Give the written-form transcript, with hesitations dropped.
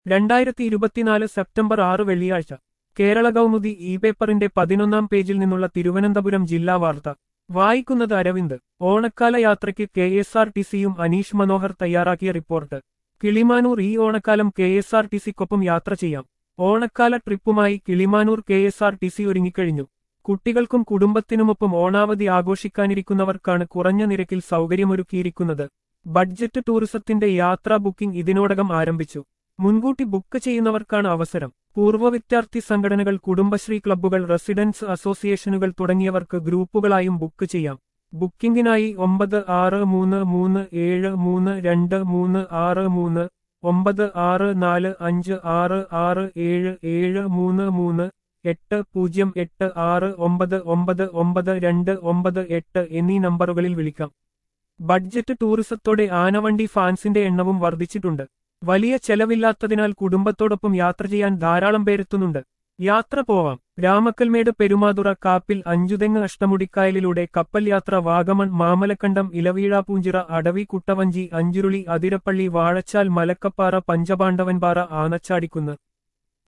2024 September 6 വെള്ളിയാഴ്ച Kerala Kaumudi E പേപ്പറിന്റെ 11-ാം പേജിൽ നിന്നുള്ള തിരുവനന്തപുരം ജില്ലാ വാർത്ത വായിക്കുന്നത് അരവിന്ദ്. ഓണക്കാല യാത്രയ്ക്ക് KSRTCയും അനീഷ് മനോഹർ തയ്യാറാക്കിയ റിപ്പോർട്ട്. കിളിമാനൂർ ഈ ഓണക്കാലം KSRTCക്കൊപ്പം യാത്ര ചെയ്യാം. ഓണക്കാല ട്രിപ്പുമായി കിളിമാനൂർ KSRTC ഒരുങ്ങിക്കഴിഞ്ഞു. കുട്ടികൾക്കും കുടുംബത്തിനുമൊപ്പം ഓണാവധി ആഘോഷിക്കാനിരിക്കുന്നവർക്കാണ് കുറഞ്ഞ നിരക്കിൽ സൗകര്യമൊരുക്കിയിരിക്കുന്നത്. ബഡ്ജറ്റ് ടൂറിസത്തിന്റെ യാത്രാ ബുക്കിംഗ് ഇതിനോടകം ആരംഭിച്ചു. മുൻകൂട്ടി ബുക്ക് ചെയ്യുന്നവർക്കാണ് അവസരം. പൂർവ്വ വിദ്യാർത്ഥി സംഘടനകൾ, കുടുംബശ്രീ ക്ലബ്ബുകൾ, റെസിഡൻസ് അസോസിയേഷനുകൾ തുടങ്ങിയവർക്ക് ഗ്രൂപ്പുകളായും ബുക്ക് ചെയ്യാം. ബുക്കിംഗിനായി 9637323639, 96466776980869999298 എന്നീ നമ്പറുകളിൽ വിളിക്കാം. ബഡ്ജറ്റ് ടൂറിസത്തോടെ ആനവണ്ടി ഫാൻസിന്റെ എണ്ണവും വർദ്ധിച്ചിട്ടുണ്ട്. വലിയ ചെലവില്ലാത്തതിനാൽ കുടുംബത്തോടൊപ്പം യാത്ര ചെയ്യാൻ ധാരാളം പേരെത്തുന്നുണ്ട്. യാത്ര പോവാം. രാമക്കൽമേട്, പെരുമാതുറ, കാപ്പിൽ, അഞ്ചുതെങ്ങ്, അഷ്ടമുടിക്കായലിലൂടെ കപ്പൽ യാത്ര വാഗമൺ, മാമലക്കണ്ടം, ഇലവീഴാപൂഞ്ചിറ, അടവി, കുട്ടവഞ്ചി, അഞ്ചുരുളി, അതിരപ്പള്ളി, വാഴച്ചാൽ, മലക്കപ്പാറ, പഞ്ചപാണ്ഡവൻപാറ, ആനച്ചാടിക്കുന്ന്.